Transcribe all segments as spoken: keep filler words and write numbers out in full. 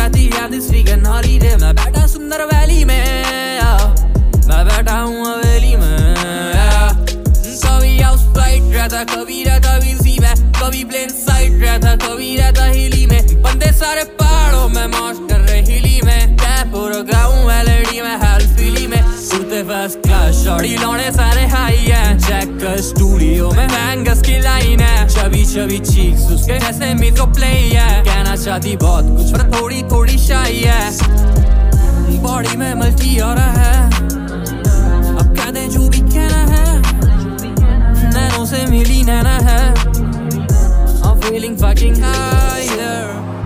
आती है this weekend holiday. मैं बैठा सुंदर वैली में, मैं बैठा हूँ हवेली में। कभी हाउस फ्लाइट रहता, कभी रहता विजी में, कभी प्लेन साइड रहता, कभी रहता हिली में। बंदे सारे पहाड़ों में मौज कर रहे हिली में। कैप और गाऊं एलईडी में, हेल्फिली में उड़ते फर्स्ट क्लास शॉर्टी लौड़े सारे हाई है। चेक कर स्टूडियो में बैंगस की लाइन है, चबी चबी चीक्स उसके जैसे मिस प्ले है। कहना चाहती बहुत कुछ पर थोड़ी थोड़ी शाई है। बॉडी में मल्टी हो रहा है, अब कह दे जो भी कहना है। नैनों से मिली नैना है, I'm feeling fucking higher.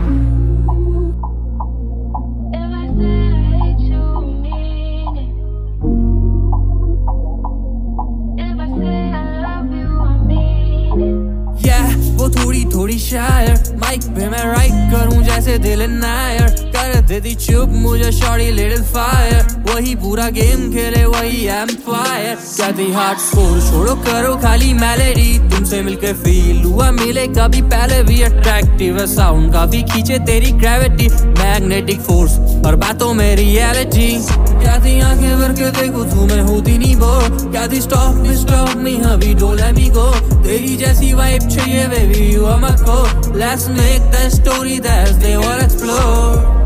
वो थोड़ी थोड़ी शायर, माइक पे मैं राइट करूं जैसे दिल नायर। कर देती चुप मुझे शॉर्टी लिटिल फायर, वही पूरा गेम खेले वही एम्पायर। कहती हार्ट स्कोर छोड़ो करो खाली मेलोडी, तुमसे मिलके फील हुआ मिले कभी पहले भी। अट्रैक्टिव है साउंड काफी खींचे तेरी ग्रेविटी, मैग्नेटिक फोर्स और बातों में रियलिटी। कहती आंखें भर के देखो तुम्हें होती नहीं बोर, कहती स्टॉप मी स्टॉप मी अभी डोंट लेट मी गो। तेरी जैसी वाइब चाहिए baby you are my core, let's make that story that they wanna explore.